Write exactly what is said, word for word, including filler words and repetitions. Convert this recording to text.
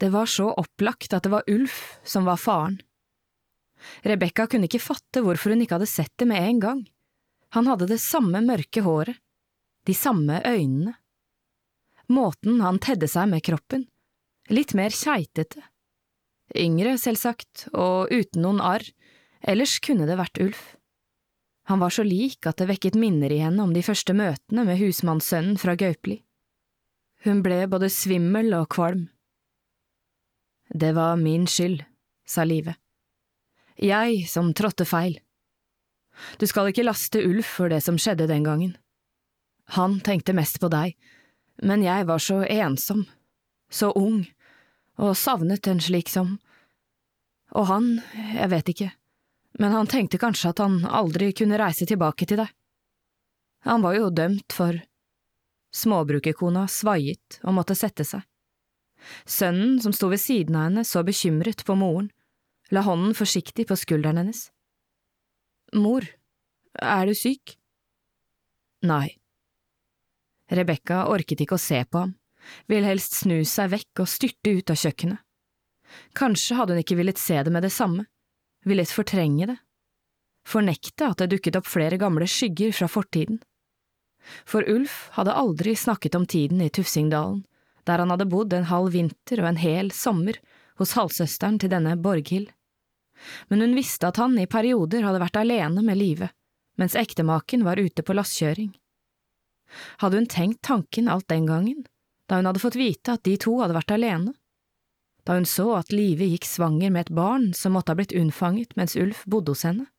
Det var så opplagt at det var Ulf som var faren. Rebekka kunne ikke fatte hvorfor hun ikke hadde sett det med en gang. Han hadde det samme mørke håret, de samme øynene. Måten han tedde seg med kroppen, litt mer keitete. Yngre, selvsagt, og uten noen arr, ellers kunne det vært Ulf. Han var så lik at det vekket minner i henne om de første møtene med husmannssønnen fra Gaupli. Hun ble både svimmel og kvalm. Det var min skyld, sa Live. Jeg som trådte feil. Du skal ikke laste Ulf for det som skjedde den gangen. Han tenkte mest på deg, men jeg var så ensom, så ung, og savnet en slik som… Og han, jeg vet ikke, men han tenkte kanskje at han aldri kunne reise tilbake til deg. Han var jo dømt for… Småbrukerkona svaiet og måtte sette seg. Sønnen som sto ved siden av henne så bekymret på moren, la hånden forsiktig på skulderen hennes. Mor, er du syk? Nei. Rebekka orket ikke å se på ham, ville helst snu seg vekk og styrte ut av kjøkkenet. Kanskje hadde hun ikke villet se det med det samme, villet fortrenge det, fornekte at det dukket opp flere gamle skygger fra fortiden. For Ulf hadde aldri snakket om tiden i Tufsingdalen, der han hadde bodd en halv vinter og en hel sommer hos halvsøsteren til denne Borghild. Men hun visste at han i perioder hadde vært alene med Live, mens ektemaken var ute på lastkjøring. Hadde hun tenkt tanken alt den gangen, da hun hadde fått vite at de to hadde vært alene? Da hun så at Live gikk svanger med et barn som måtte ha blitt unnfanget mens Ulf bodde hos henne?